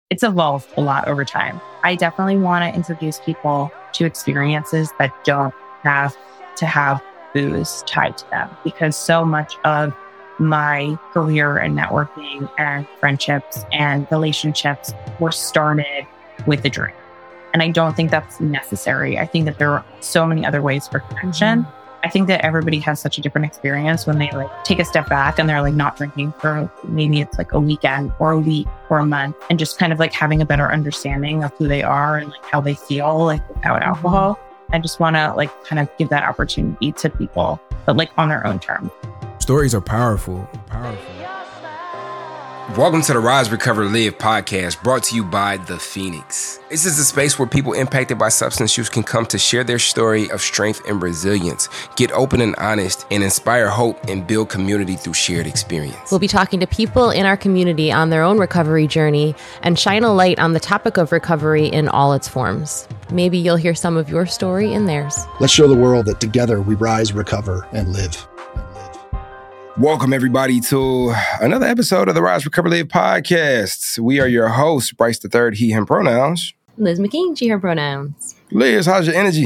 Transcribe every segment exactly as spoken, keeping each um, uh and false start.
it's evolved a lot over time. I definitely want to introduce people to experiences that don't have to have booze tied to them, because so much of my career and networking and friendships and relationships were started with a drink. And I don't think that's necessary. I think that there are so many other ways for connection. Mm-hmm. I think that everybody has such a different experience when they like take a step back and they're like not drinking for maybe it's like a weekend or a week or a month, and just kind of like having a better understanding of who they are and like how they feel like without alcohol. I just want to like kind of give that opportunity to people, but like on their own terms. Stories are powerful, powerful. Welcome to the Rise, Recover, Live podcast, brought to you by The Phoenix. This is a space where people impacted by substance use can come to share their story of strength and resilience, get open and honest, and inspire hope and build community through shared experience. We'll be talking to people in our community on their own recovery journey and shine a light on the topic of recovery in all its forms. Maybe you'll hear some of your story in theirs. Let's show the world that together we rise, recover, and live. Welcome, everybody, to another episode of the Rise, Recover, Live podcast. We are your hosts, Bryce the Third, he, him pronouns. Liz McKean, she, her pronouns. Liz, how's your energy?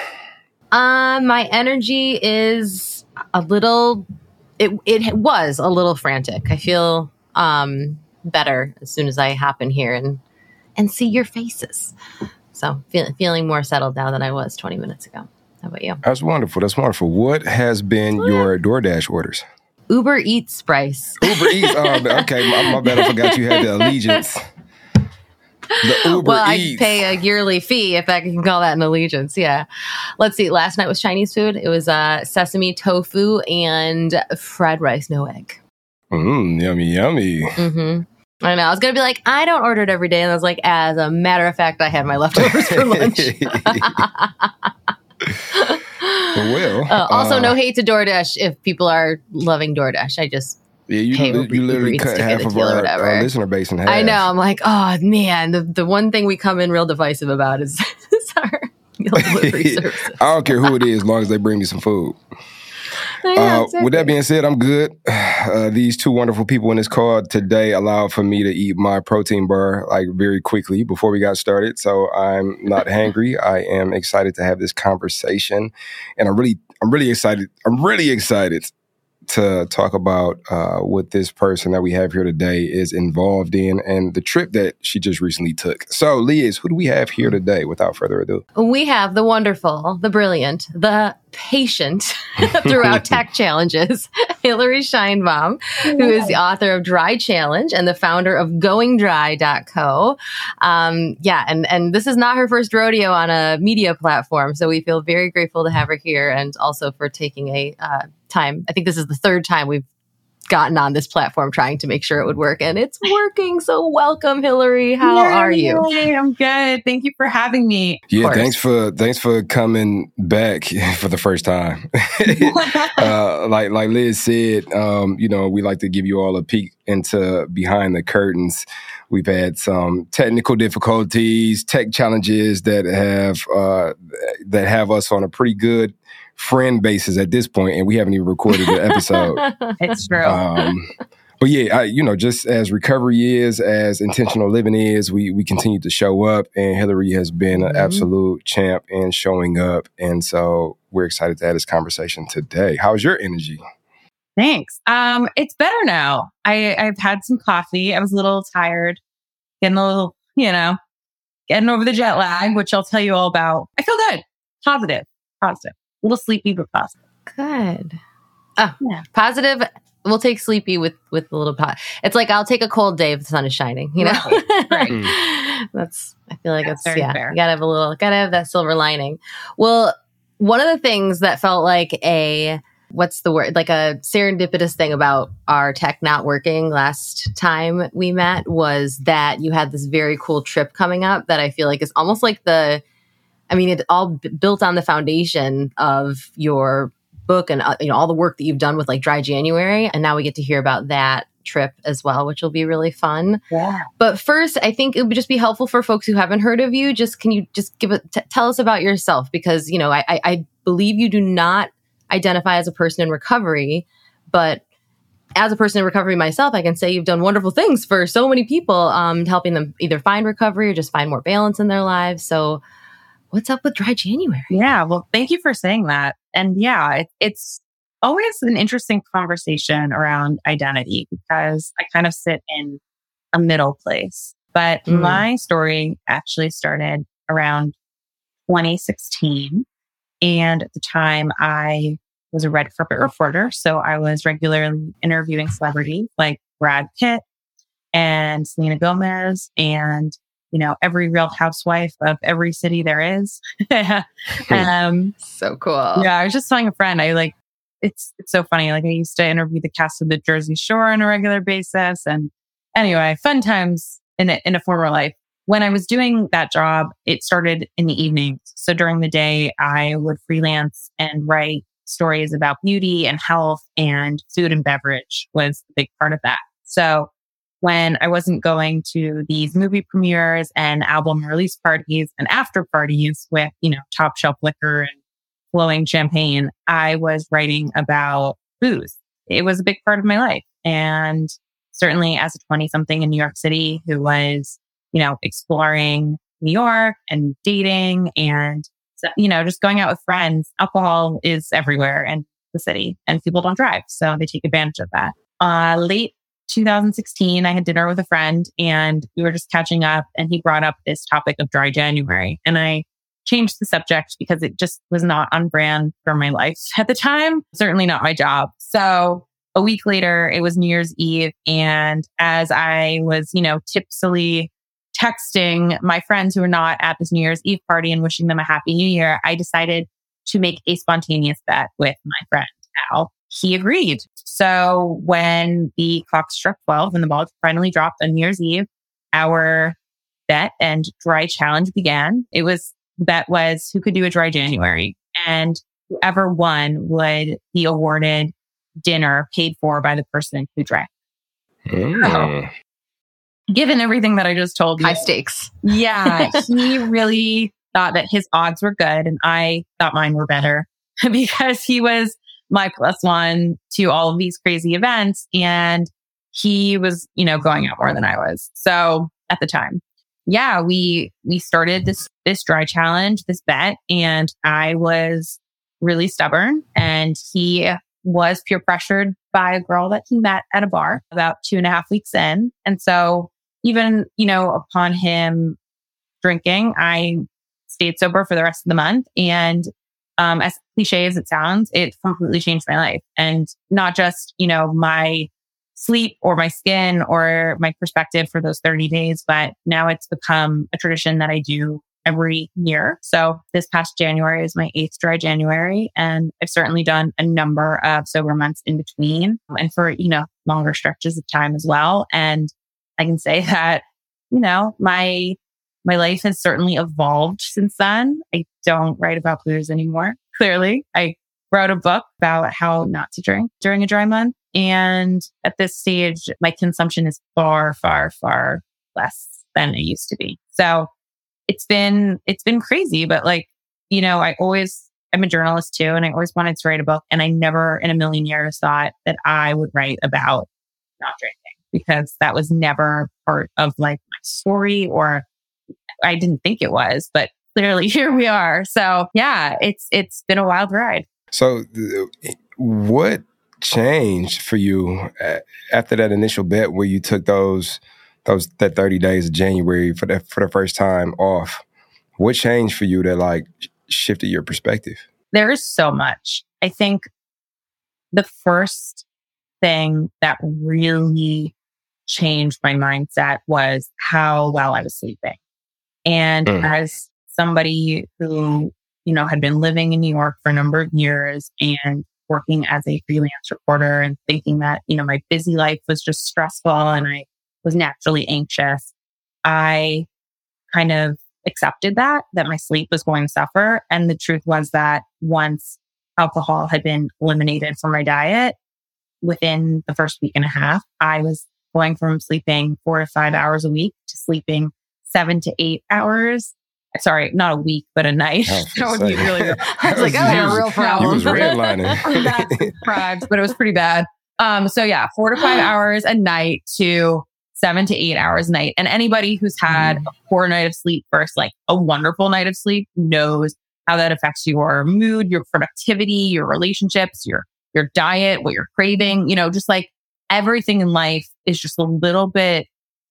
Um, my energy is a little, it it was a little frantic. I feel um better as soon as I hop in here and, and see your faces. So feel, feeling more settled now than I was twenty minutes ago. How about you? That's wonderful. That's wonderful. What has been what? your DoorDash orders? Uber Eats, Bryce. Uber Eats. Oh, okay. My, my bad. I forgot you had the allegiance. The Uber well, Eats. I pay a yearly fee, if I can call that an allegiance. Yeah. Let's see. Last night was Chinese food. It was uh, sesame tofu and fried rice, no egg. Mmm, yummy, yummy. Mm-hmm. I know. I was going to be like, I don't order it every day. And I was like, as a matter of fact, I had my leftovers for lunch. Well, uh, also, uh, no hate to DoorDash if people are loving DoorDash. I just yeah, you, pay li- you literally cut half of our, our listener base in half. I know. I'm like, oh man, the the one thing we come in real divisive about is, is our meal delivery services. I don't care who it is, as long as they bring me some food. Yeah, uh, exactly. With that being said, I'm good. Uh, these two wonderful people in this call today allowed for me to eat my protein bar like very quickly before we got started. So I'm not hangry. I am excited to have this conversation, and I'm really, I'm really excited. I'm really excited to talk about uh, what this person that we have here today is involved in and the trip that she just recently took. So, Liz, who do we have here today without further ado? We have the wonderful, the brilliant, the patient throughout tech challenges, Hillary Scheinbaum, who is the author of Dry Challenge and the founder of going dry dot co. Um, yeah, and, and this is not her first rodeo on a media platform, so we feel very grateful to have her here and also for taking a uh, time. I think this is the third time we've gotten on this platform trying to make sure it would work, and it's working. So welcome, Hillary. How Yay, are you? Yay, I'm good. Thank you for having me. Yeah, thanks for thanks for coming back for the first time. uh, like like Liz said, um, you know, we like to give you all a peek into behind the curtains. We've had some technical difficulties, tech challenges that have uh, that have us on a pretty good friend basis at this point, and we haven't even recorded the episode. It's true. Um, but yeah, I, you know, just as recovery is, as intentional living is, we we continue to show up, and Hillary has been mm-hmm. an absolute champ in showing up, and so we're excited to have this conversation today. How's your energy? Thanks. Um, it's better now. I, I've had some coffee. I was a little tired, getting a little, you know, getting over the jet lag, which I'll tell you all about. I feel good. Positive. Positive. A little sleepy, but positive. Good. Oh, yeah. Positive. We'll take sleepy with, with a little pot. It's like, I'll take a cold day if the sun is shining, you know? Right. right. That's, I feel like That's it's, very yeah, fair. You gotta have a little, gotta have that silver lining. Well, one of the things that felt like a, what's the word, like a serendipitous thing about our tech not working last time we met was that you had this very cool trip coming up that I feel like is almost like the, I mean, it's all b- built on the foundation of your book and uh, you know all the work that you've done with like Dry January, and now we get to hear about that trip as well, which will be really fun. Yeah. But first, I think it would just be helpful for folks who haven't heard of you. Just can you just give it, t- tell us about yourself? Because you know, I, I, I believe you do not identify as a person in recovery, but as a person in recovery myself, I can say you've done wonderful things for so many people, um, helping them either find recovery or just find more balance in their lives. So what's up with Dry January? Yeah, well, thank you for saying that. And yeah, it, it's always an interesting conversation around identity because I kind of sit in a middle place. But mm. my story actually started around twenty sixteen. And at the time, I was a red carpet reporter. So I was regularly interviewing celebrities like Brad Pitt and Selena Gomez and, you know, every real housewife of every city there is. um, so cool. Yeah, I was just telling a friend, I like, it's it's so funny. Like I used to interview the cast of the Jersey Shore on a regular basis. And anyway, fun times in a, in a former life. When I was doing that job, it started in the evenings. So during the day, I would freelance and write stories about beauty and health, and food and beverage was a big part of that. So when I wasn't going to these movie premieres and album release parties and after parties with, you know, top shelf liquor and flowing champagne, I was writing about booze. It was a big part of my life. And certainly as a twenty something in New York City who was, you know, exploring New York and dating and, you know, just going out with friends, alcohol is everywhere in the city and people don't drive. So they take advantage of that. Uh, late two thousand sixteen, I had dinner with a friend and we were just catching up and he brought up this topic of Dry January. And I changed the subject because it just was not on brand for my life at the time. Certainly not my job. So a week later, it was New Year's Eve. And as I was, you know, tipsily texting my friends who were not at this New Year's Eve party and wishing them a happy new year, I decided to make a spontaneous bet with my friend, Al. He agreed. So when the clock struck twelve and the ball finally dropped on New Year's Eve, our bet and dry challenge began. It was, the bet was who could do a dry January, and whoever won would be awarded dinner paid for by the person who drank. Mm. So, given everything that I just told you. High stakes. Yeah. He really thought that his odds were good and I thought mine were better because he was my plus one to all of these crazy events. And he was, you know, going out more than I was. So at the time, yeah, we, we started this, this dry challenge, this bet, and I was really stubborn and he was peer pressured by a girl that he met at a bar about two and a half weeks in. And so even, you know, upon him drinking, I stayed sober for the rest of the month. And um, as cliche as it sounds, it completely changed my life. And not just, you know, my sleep or my skin or my perspective for those thirty days, but now it's become a tradition that I do every year. So this past January is my eighth dry January. And I've certainly done a number of sober months in between and for, you know, longer stretches of time as well. And I can say that, you know, my, my life has certainly evolved since then. I don't write about booze anymore. Clearly, I wrote a book about how not to drink during a dry month. And at this stage, my consumption is far, far, far less than it used to be. So it's been, it's been crazy, but like, you know, I always, I'm a journalist too, and I always wanted to write a book. And I never in a million years thought that I would write about not drinking because that was never part of like my story, or I didn't think it was, but clearly here we are. So yeah, it's, it's been a wild ride. So what changed for you after that initial bet where you took those those that thirty days of January for the for the first time off? What changed for you that like shifted your perspective? There is so much. I think the first thing that really changed my mindset was how well I was sleeping. And mm. as somebody who, you know, had been living in New York for a number of years and working as a freelance reporter and thinking that, you know, my busy life was just stressful and I was naturally anxious, I kind of accepted that, that my sleep was going to suffer. And the truth was that once alcohol had been eliminated from my diet, within the first week and a half, I was going from sleeping four to five hours a week to sleeping seven to eight hours. Sorry, not a week, but a night. That would be really, I was like, oh, I have a real problem. You was redlining. That's deprived, but it was pretty bad. Um, so yeah, four to five hours a night to seven to eight hours a night. And anybody who's had mm. a poor night of sleep versus like a wonderful night of sleep knows how that affects your mood, your productivity, your relationships, your, your diet, what you're craving, you know, just like everything in life is just a little bit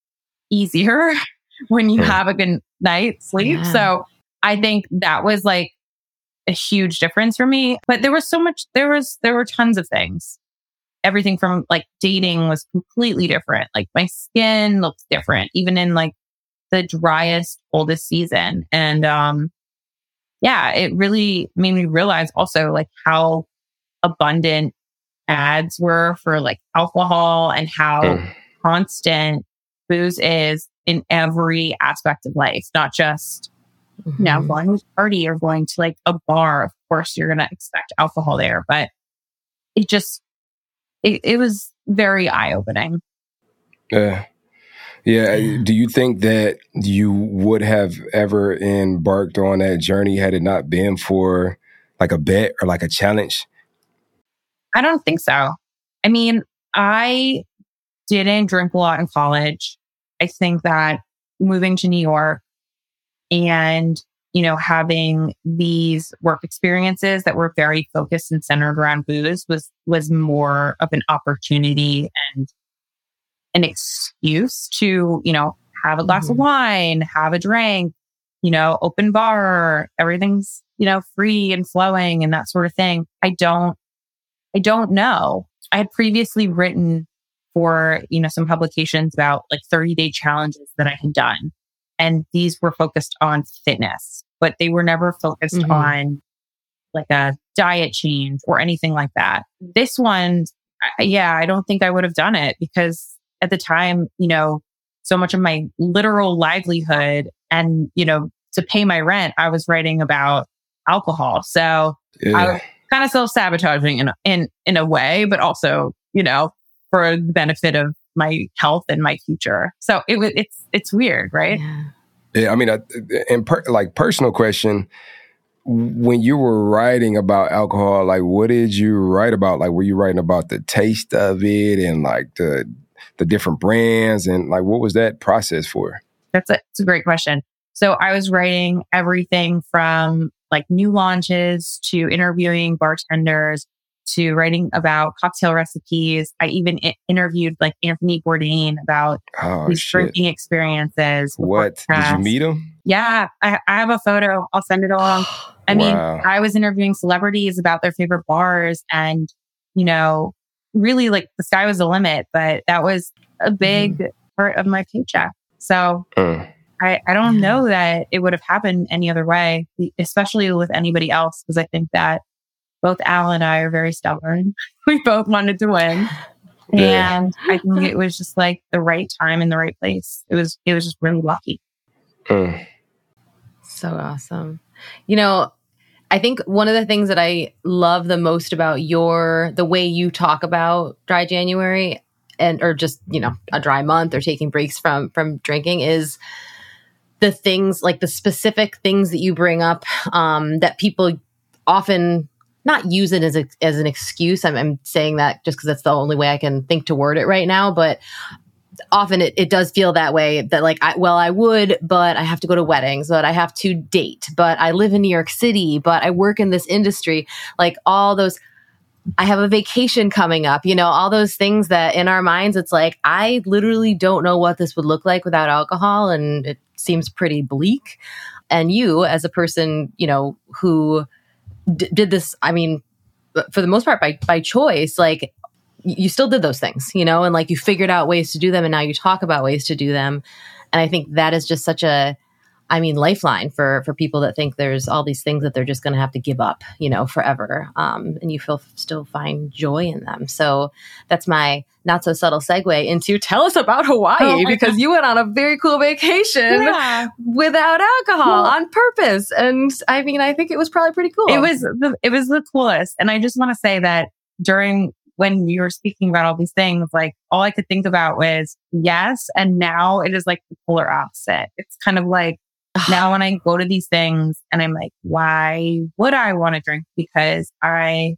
easier when you have a good night's sleep. Yeah. So I think that was like a huge difference for me. But there was so much, there was, there were tons of things. Everything from like dating was completely different. Like my skin looks different, even in like the driest, coldest season. And um, yeah, it really made me realize also like how abundant ads were for like alcohol and how mm. constant booze is in every aspect of life, not just mm-hmm. you know, going to a party or going to like a bar. Of course, you're going to expect alcohol there, but it just, It, it was very eye-opening. Yeah. Yeah. Do you think that you would have ever embarked on that journey had it not been for like a bet or like a challenge? I don't think so. I mean, I didn't drink a lot in college. I think that moving to New York and, you know, having these work experiences that were very focused and centered around booze was, was more of an opportunity and an excuse to, you know, have a glass mm-hmm. of wine, have a drink, you know, open bar, everything's, you know, free and flowing and that sort of thing. I don't, I don't know. I had previously written for, you know, some publications about like thirty day challenges that I had done. And these were focused on fitness, but they were never focused mm-hmm. on like a diet change or anything like that. This one, I, yeah, I don't think I would have done it because at the time, you know, so much of my literal livelihood and, you know, to pay my rent, I was writing about alcohol. So yeah. I was kind of self-sabotaging in, in, in a way, but also, you know, for the benefit of my health and my future. So it was, it's, it's weird, right? Yeah. Yeah. I mean, in per, like personal question, when you were writing about alcohol, like what did you write about? Like, were you writing about the taste of it and like the, the different brands and like, what was that process for? That's a, that's a great question. So I was writing everything from like new launches to interviewing bartenders to writing about cocktail recipes. I even I- interviewed like Anthony Bourdain about oh, these shit. drinking experiences. What? Did you meet him? Yeah, I, I have a photo. I'll send it along. I mean, wow. I was interviewing celebrities about their favorite bars and, you know, really like the sky was the limit, but that was a big mm. part of my paycheck. So mm. I, I don't know that it would have happened any other way, especially with anybody else, because I think that both Al and I are very stubborn. We both wanted to win. Yeah. And I think it was just like the right time in the right place. It was, it was just really lucky. Mm. So awesome. You know, I think one of the things that I love the most about your, the way you talk about Dry January and, or just, you know, a dry month or taking breaks from, from drinking is the things like the specific things that you bring up, um, that people often not use it as a, as an excuse. I'm, I'm saying that just because that's the only way I can think to word it right now, but often it, it does feel that way that like, I, well, I would, but I have to go to weddings, but I have to date, but I live in New York City, but I work in this industry, like all those, I have a vacation coming up, you know, all those things that in our minds, it's like, I literally don't know what this would look like without alcohol. And it seems pretty bleak. And you as a person, you know, who d- did this, I mean, for the most part by, by choice, like, you still did those things, you know, and like you figured out ways to do them and now you talk about ways to do them. And I think that is just such a, I mean, lifeline for, for people that think there's all these things that they're just going to have to give up, you know, forever. Um, and you feel still find joy in them. So that's my not so subtle segue into tell us about Hawaii oh because God. You went on a very cool vacation yeah. without alcohol cool. on purpose. And I mean, I think it was probably pretty cool. It was, the, it was the coolest. And I just want to say that during when you were speaking about all these things, like all I could think about was yes. And now it is like the polar opposite. It's kind of like now when I go to these things and I'm like, why would I want to drink? Because I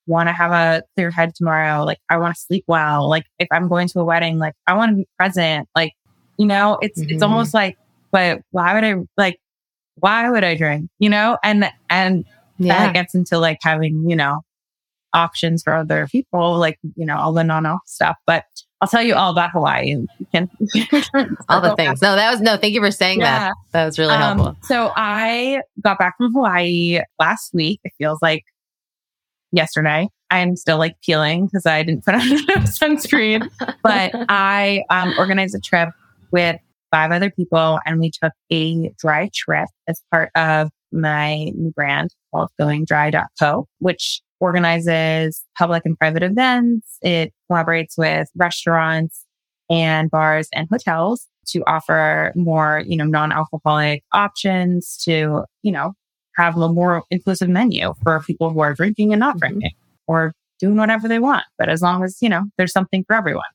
want to have a clear head tomorrow. Like, I want to sleep well. Like, if I'm going to a wedding, like, I want to be present. Like, you know, it's, mm-hmm. it's almost like, but why would I, like, why would I drink? You know? And, and yeah. that gets into like having, you know, options for other people, like, you know, all the non-alcohol stuff. But I'll tell you all about Hawaii. And you can, all the things. No, that was, no, thank you for saying yeah. that. That was really um, helpful. So I got back from Hawaii last week. It feels like yesterday. I'm still like peeling because I didn't put on enough sunscreen, but I um, organized a trip with five other people and we took a dry trip as part of my new brand called going dry dot co, which organizes public and private events. It collaborates with restaurants and bars and hotels to offer more, you know, non-alcoholic options to, you know, have a more inclusive menu for people who are drinking and not drinking mm-hmm. or doing whatever they want. But as long as, you know, there's something for everyone.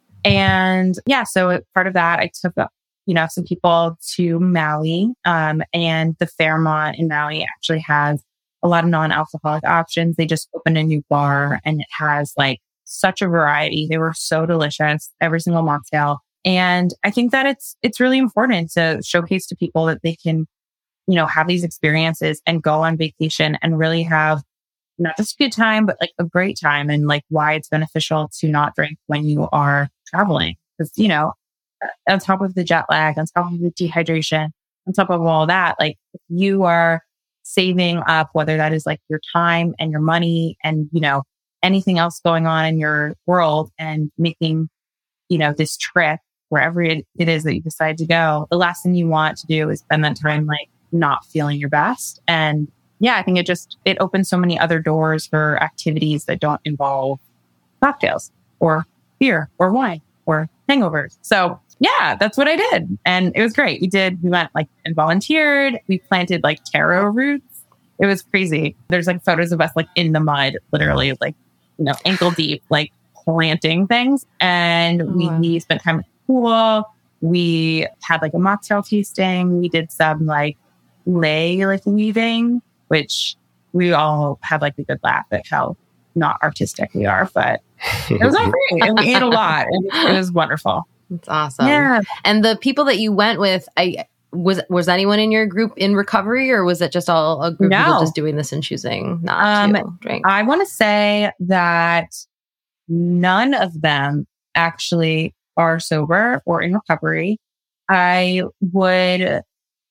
And yeah, so part of that, I took up, you know, some people to Maui, um, and the Fairmont in Maui actually has a lot of non-alcoholic options. They just opened a new bar and it has like such a variety. They were so delicious, every single mocktail. And I think that it's, it's really important to showcase to people that they can, you know, have these experiences and go on vacation and really have not just a good time, but like a great time, and like why it's beneficial to not drink when you are traveling. Because, you know, on top of the jet lag, on top of the dehydration, on top of all that, like if you are saving up, whether that is like your time and your money and, you know, anything else going on in your world and making, you know, this trip wherever it, it is that you decide to go, the last thing you want to do is spend that time like not feeling your best. And yeah, I think it just, it opens so many other doors for activities that don't involve cocktails or beer or wine or hangovers. So yeah, that's what I did. And it was great. We did, we went like and volunteered. We planted like taro roots. It was crazy. There's like photos of us like in the mud, literally like, you know, ankle deep, like planting things. And oh, we, wow. we spent time at the pool. We had like a mocktail tasting. We did some like lei like weaving, which we all had like a good laugh at how not artistic we are, but it was all great. And we ate a lot. And it was wonderful. That's awesome. Yeah. And the people that you went with, I was was anyone in your group in recovery, or was it just all a group no. of people just doing this and choosing not um, to drink? I want to say that none of them actually are sober or in recovery. I would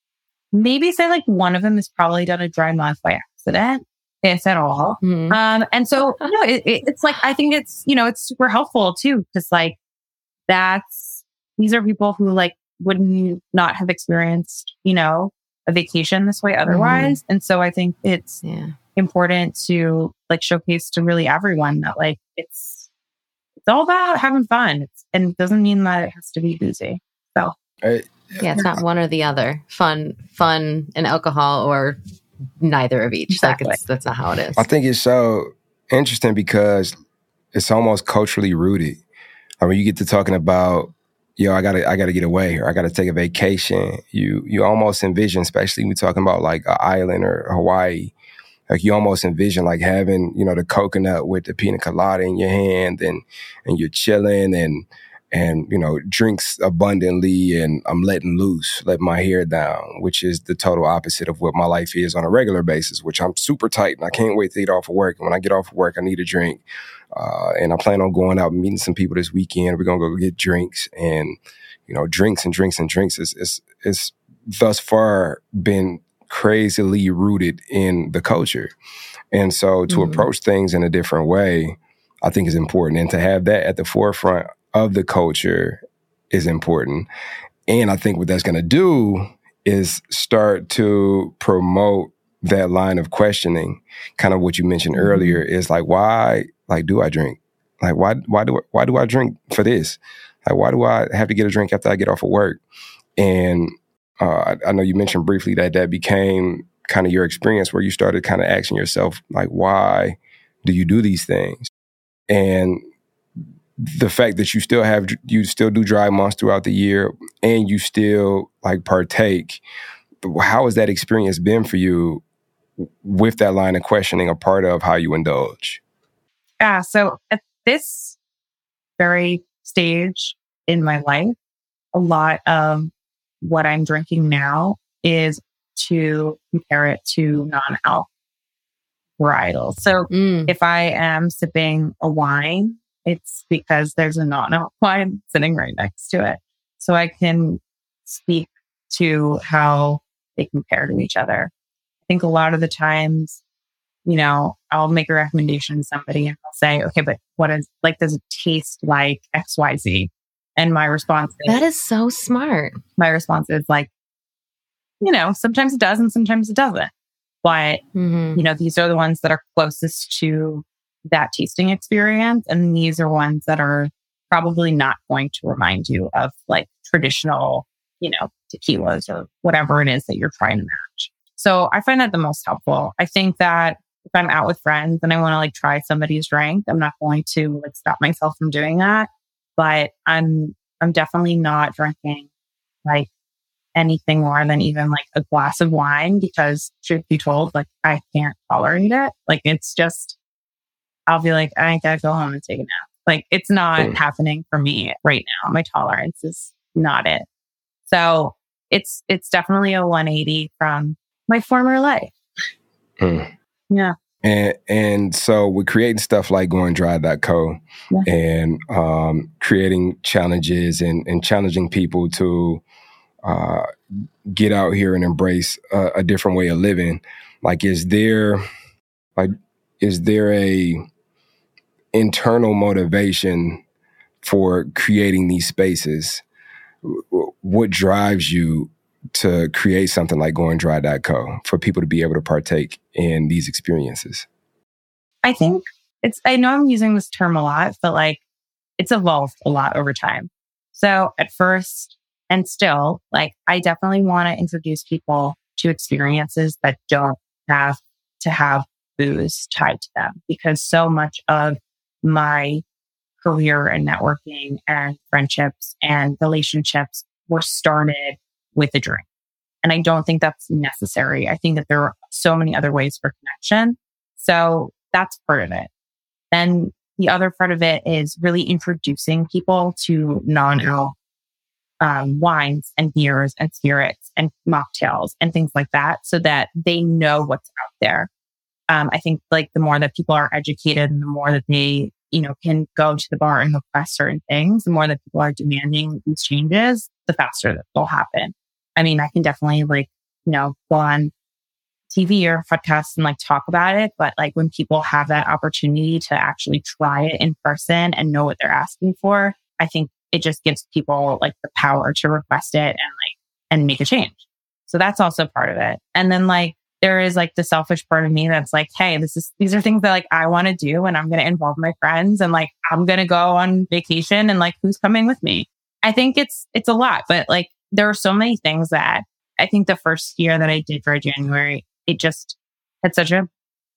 maybe say like one of them has probably done a dry month by accident, if at all. Mm-hmm. Um, and so, you know, it, it, it's like, I think it's, you know, it's super helpful too, because like that's, these are people who like wouldn't not have experienced, you know, a vacation this way otherwise. Mm-hmm. And so I think it's yeah. important to like showcase to really everyone that like it's, it's all about having fun. It's, and it doesn't mean that it has to be boozy. So. I, Yeah, it's not one or the other. Fun, fun, and alcohol, or neither of each. Exactly. Like it's, that's not how it is. I think it's so interesting because it's almost culturally rooted. I mean, you get to talking about, yo, I gotta, I gotta get away, or I gotta take a vacation. You, you almost envision, especially when we're talking about like an island or Hawaii, like you almost envision like having, you know, the coconut with the pina colada in your hand, and and you're chilling and. And, you know, drinks abundantly, and I'm letting loose, let my hair down, which is the total opposite of what my life is on a regular basis, which I'm super tight and I can't wait to get off of work. And when I get off of work, I need a drink. Uh, and I plan on going out and meeting some people this weekend. We're going to go get drinks, and, you know, drinks and drinks and drinks is, is, is thus far been crazily rooted in the culture. And so to mm-hmm. approach things in a different way, I think is important. And to have that at the forefront of the culture is important. And I think what that's going to do is start to promote that line of questioning, kind of what you mentioned mm-hmm. earlier, is like, why, like, do I drink? Like, why, why do, I, why do I drink for this? Like, why do I have to get a drink after I get off of work? And uh, I, I know you mentioned briefly that that became kind of your experience where you started kind of asking yourself, like, why do you do these things? And the fact that you still have, you still do dry months throughout the year, and you still like partake, how has that experience been for you with that line of questioning a part of how you indulge? Yeah. So at this very stage in my life, a lot of what I'm drinking now is to compare it to non-alc varietals. So Mm. if I am sipping a wine, it's because there's a non-alc wine sitting right next to it. So I can speak to how they compare to each other. I think a lot of the times, you know, I'll make a recommendation to somebody and I'll say, okay, but what is, like, does it taste like X Y Z? And my response is, That is so smart. my response is like, you know, sometimes it does and sometimes it doesn't. But, Mhm. you know, these are the ones that are closest to that tasting experience. And these are ones that are probably not going to remind you of like traditional, you know, tequilas or whatever it is that you're trying to match. So I find that the most helpful. I think that if I'm out with friends and I want to like try somebody's drink, I'm not going to like stop myself from doing that. But I'm, I'm definitely not drinking like anything more than even like a glass of wine because truth be told, like I can't tolerate it. Like it's just, I'll be like, I gotta go home and take a nap. Like it's not Mm. happening for me right now. My tolerance is not it. So it's, it's definitely a one eighty from my former life. Mm. Yeah. And and so we're creating stuff like going dry dot co Yeah. and um, creating challenges and, and challenging people to uh, get out here and embrace a, a different way of living. Like, is there like is there a internal motivation for creating these spaces? W- What drives you to create something like going dry dot co for people to be able to partake in these experiences? I think it's, I know I'm using this term a lot, but like it's evolved a lot over time. So at first and still, like I definitely want to introduce people to experiences that don't have to have booze tied to them because so much of my career and networking and friendships and relationships were started with a drink. And I don't think that's necessary. I think that there are so many other ways for connection. So that's part of it. Then the other part of it is really introducing people to non-alc um, wines and beers and spirits and mocktails and things like that so that they know what's out there. Um, I think like the more that people are educated and the more that they, you know, can go to the bar and request certain things, the more that people are demanding these changes, the faster that they'll happen. I mean, I can definitely like, you know, go on T V or podcasts and like talk about it. But like when people have that opportunity to actually try it in person and know what they're asking for, I think it just gives people like the power to request it and like, and make a change. So that's also part of it. And then like, there is like the selfish part of me that's like, hey, this is, these are things that like I want to do and I'm going to involve my friends and like, I'm going to go on vacation and like, who's coming with me? I think it's, it's a lot, but like, there are so many things that I think the first year that I did Dry January, it just had such a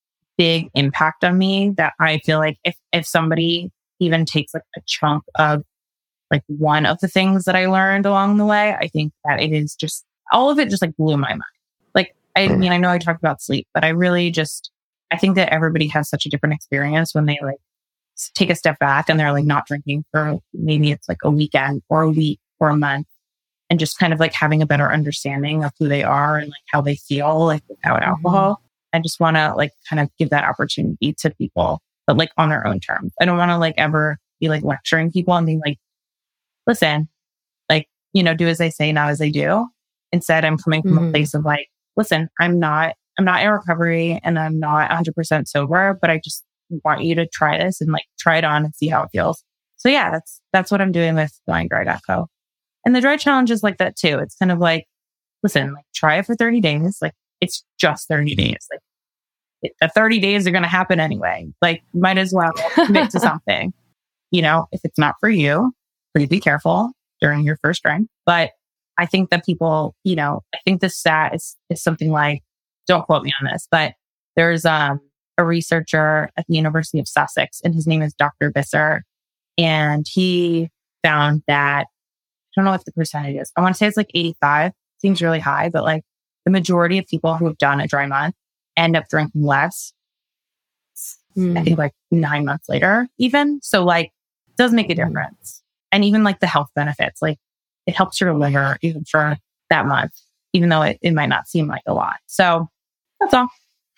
big impact on me that I feel like if, if somebody even takes like a chunk of like one of the things that I learned along the way, I think that it is just, all of it just like blew my mind. Like, I mean, I know I talked about sleep, but I really just, I think that everybody has such a different experience when they like take a step back and they're like not drinking for maybe it's like a weekend or a week or a month and just kind of like having a better understanding of who they are and like how they feel like without alcohol. Mm-hmm. I just want to like kind of give that opportunity to people, but like on their own terms. I don't want to like ever be like lecturing people and being like, listen, like, you know, do as I say, not as I do. Instead, I'm coming from mm-hmm. a place of like, listen, I'm not, I'm not in recovery and I'm not one hundred percent sober, but I just want you to try this and like try it on and see how it feels. So yeah, that's, that's what I'm doing with going dry dot co. And the dry challenge is like that too. It's kind of like, listen, like try it for thirty days. Like it's just thirty days. Like it, the thirty days are going to happen anyway. Like might as well commit to something, you know, if it's not for you, please be careful during your first drink. But I think that people, you know, I think the stat is, is something like, don't quote me on this, but there's um, a researcher at the University of Sussex and his name is Doctor Visser. And he found that, I don't know what the percentage is. I want to say it's like eighty-five. Seems really high, but like the majority of people who have done a dry month end up drinking less months, Mm. I think like nine months later, even. So like, it does make a difference. And even like the health benefits, like it helps your liver even for that month, even though it, it might not seem like a lot. So that's all.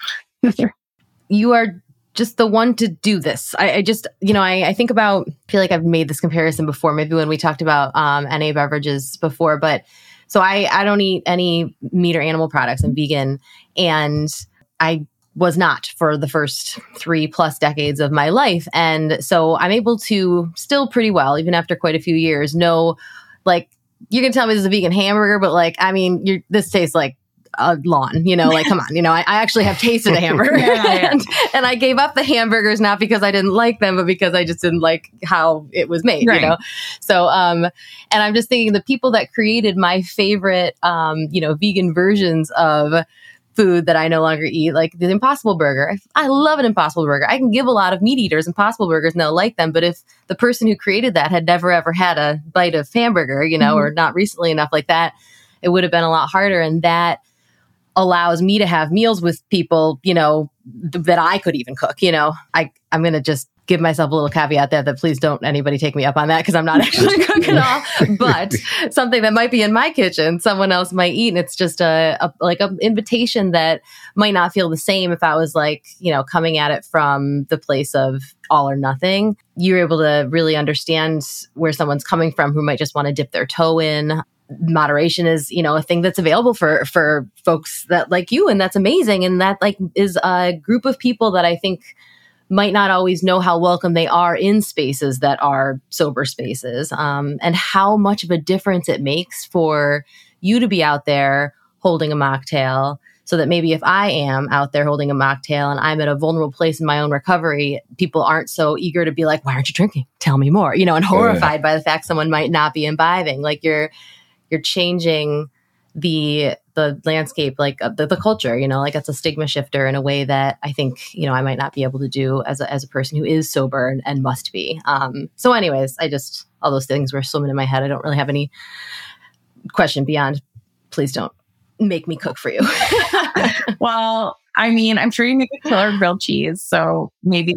You are just the one to do this. I, I just, you know, I, I think about, I feel like I've made this comparison before, maybe when we talked about um, N A beverages before, but so I, I don't eat any meat or animal products. I'm vegan. And I was not for the first three plus decades of my life. And so I'm able to still pretty well, even after quite a few years, know, like, you can tell me this is a vegan hamburger, but like, I mean, you're, this tastes like a lawn, you know, like, come on, you know, I, I actually have tasted a hamburger yeah, yeah. and, and I gave up the hamburgers, not because I didn't like them, but because I just didn't like how it was made, right. you know? So, um, and I'm just thinking the people that created my favorite, um, you know, vegan versions of food that I no longer eat, like the Impossible Burger. I, I love an Impossible Burger. I can give a lot of meat eaters Impossible Burgers and they'll like them. But if the person who created that had never ever had a bite of hamburger, you know, mm-hmm. or not recently enough like that, it would have been a lot harder. And that allows me to have meals with people, you know, th- that I could even cook, you know. I, I'm going to just give myself a little caveat there that please don't anybody take me up on that because I'm not actually a cook at all. But something that might be in my kitchen, someone else might eat. And it's just a, a like an invitation that might not feel the same if I was like, you know, coming at it from the place of all or nothing. You're able to really understand where someone's coming from who might just want to dip their toe in. Moderation is, you know, a thing that's available for, for folks that like you. And that's amazing. And that like is a group of people that I think might not always know how welcome they are in spaces that are sober spaces, um, and how much of a difference it makes for you to be out there holding a mocktail so that maybe if I am out there holding a mocktail and I'm at a vulnerable place in my own recovery, people aren't so eager to be like, why aren't you drinking? Tell me more, you know, and horrified yeah. by the fact someone might not be imbibing. Like you're, you're changing the the landscape, like uh, the, the culture, you know, like it's a stigma shifter in a way that I think, you know, I might not be able to do as a, as a person who is sober and, and must be. Um, so anyways, I just, all those things were swimming in my head. I don't really have any question beyond, please don't make me cook for you. Well, I mean, I'm sure you make a killer grilled cheese, so maybe.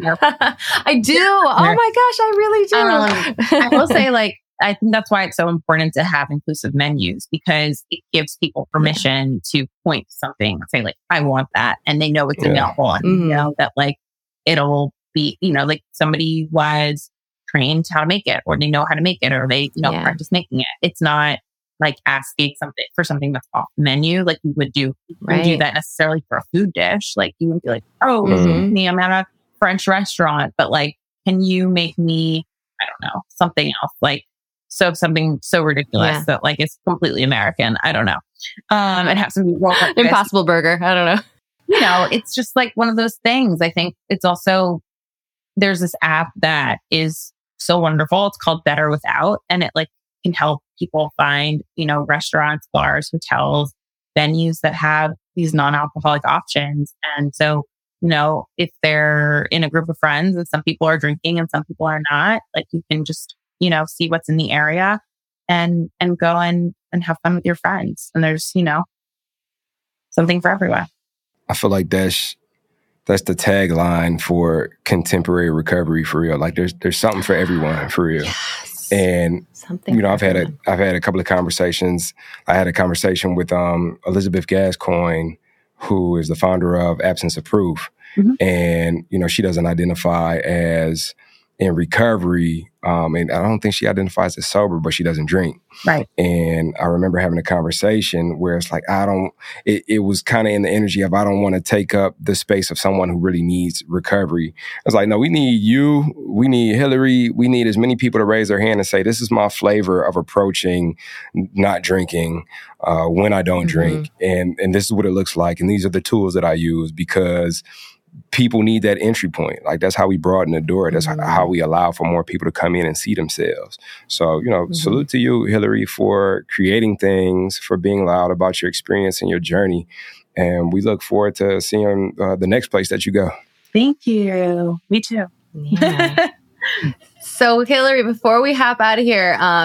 I do. Oh my gosh, I really do. Um, I will say, like, I think that's why it's so important to have inclusive menus because it gives people permission yeah. to point to something and say like, I want that. And they know it's yeah. available and mm-hmm. you know that like, it'll be, you know, like somebody was trained how to make it or they know how to make it or they, you know, yeah. practice making it. It's not like asking something for something that's off the menu. Like you would do, you right. wouldn't do that necessarily for a food dish. Like you would be like, oh, mm-hmm. me, I'm at a French restaurant, but like, can you make me, I don't know, something else? Like, So something so ridiculous yeah. that like it's completely American. I don't know. Um, it has to be well, Impossible Burger. I don't know. You know, it's just like one of those things. I think it's also there's this app that is so wonderful. It's called Better Without, and it like can help people find you know restaurants, bars, hotels, venues that have these non-alcoholic options. And so you know if they're in a group of friends and some people are drinking and some people are not, like you can just you know, see what's in the area and, and go and, and have fun with your friends. And there's, you know, something for everyone. I feel like that's, that's the tagline for contemporary recovery for real. Like there's, there's something for everyone for real. Yes. And, something you know, I've had a, everyone. I've had a couple of conversations. I had a conversation with, um, Elizabeth Gascoigne, who is the founder of Absence of Proof. Mm-hmm. And, you know, she doesn't identify as in recovery. Um, and I don't think she identifies as sober, but she doesn't drink. Right. And I remember having a conversation where it's like, I don't, it, it was kind of in the energy of, I don't want to take up the space of someone who really needs recovery. I was like, no, we need you. We need Hillary. We need as many people to raise their hand and say, this is my flavor of approaching not drinking uh, when I don't mm-hmm. drink. And, and this is what it looks like. And these are the tools that I use because people need that entry point. Like that's how we broaden the door. That's mm-hmm. how we allow for more people to come in and see themselves. So, you know, mm-hmm. salute to you, Hillary, for creating things, for being loud about your experience and your journey. And we look forward to seeing uh, the next place that you go. Thank you. Me too. Yeah. So, Hillary, before we hop out of here, um,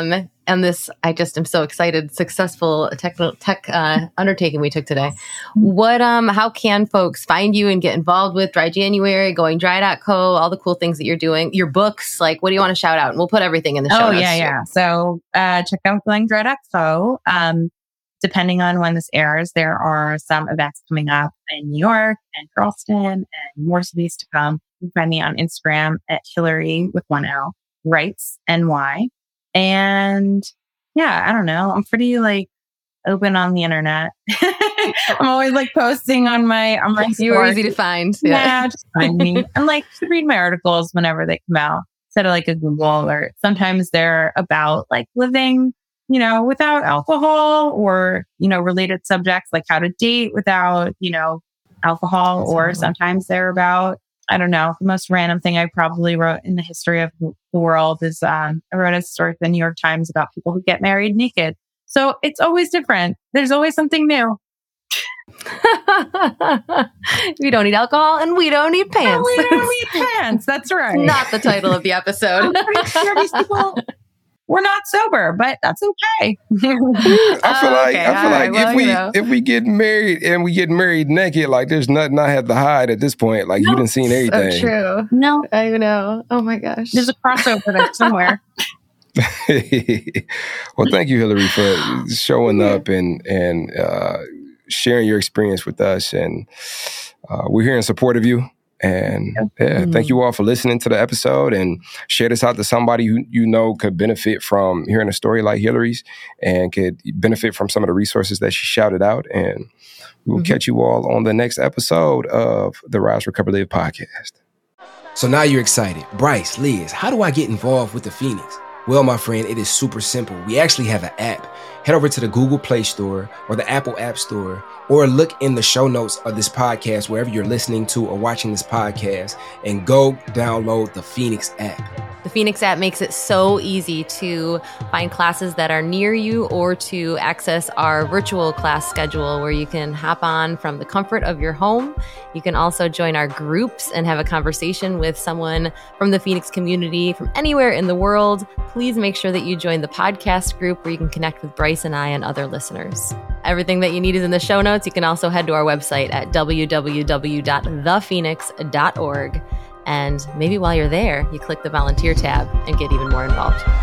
on this, I just am so excited, successful tech, tech uh, undertaking we took today. What, um, how can folks find you and get involved with Dry January, going dry dot co, all the cool things that you're doing, your books, like what do you want to shout out? And we'll put everything in the show Oh, notes. yeah, yeah. So uh, check out going dry dot co. Um, depending on when this airs, there are some events coming up in New York and Charleston and more cities to come. You can find me on Instagram at Hillary with one L, Writes N Y. And yeah, I don't know. I'm pretty like open on the internet. I'm always like posting on my, on my You were easy to find. Yeah, Yeah. just find me. And like to read my articles whenever they come out instead of like a Google alert. Sometimes they're about like living, you know, without alcohol or, you know, related subjects like how to date without, you know, alcohol. That's or sometimes they're about, I don't know, the most random thing I probably wrote in the history of the world is um, I wrote a story for the New York Times about people who get married naked. So it's always different. There's always something new. We don't need alcohol and we don't need pants. We don't need pants. That's right. Not the title of the episode. I'm pretty sure these people we're not sober, but that's okay. I feel like Okay, I feel all like right, if well, we you know. if we get married and we get married naked, like there's nothing I have to hide at this point. Like you didn't seen So everything. true. No, I know. Oh my gosh. there's a crossover there somewhere. Well, thank you, Hillary, for showing up and and uh, sharing your experience with us. And uh, we're here in support of you. And yeah, Mm-hmm. thank you all for listening to the episode and share this out to somebody who you know could benefit from hearing a story like Hillary's and could benefit from some of the resources that she shouted out. And we will Mm-hmm. catch you all on the next episode of the Rise, Recover, Live podcast. So now you're excited. Bryce, Liz, how do I get involved with the Phoenix? Well, my friend, it is super simple. We actually have an app. Head over to the Google Play Store or the Apple App Store, or look in the show notes of this podcast, wherever you're listening to or watching this podcast, and go download the Phoenix app. The Phoenix app makes it so easy to find classes that are near you or to access our virtual class schedule where you can hop on from the comfort of your home. You can also join our groups and have a conversation with someone from the Phoenix community from anywhere in the world. Please make sure that you join the podcast group where you can connect with Bryce and I and other listeners. Everything that you need is in the show notes. You can also head to our website at w w w dot the phoenix dot org. And maybe while you're there, you click the volunteer tab and get even more involved.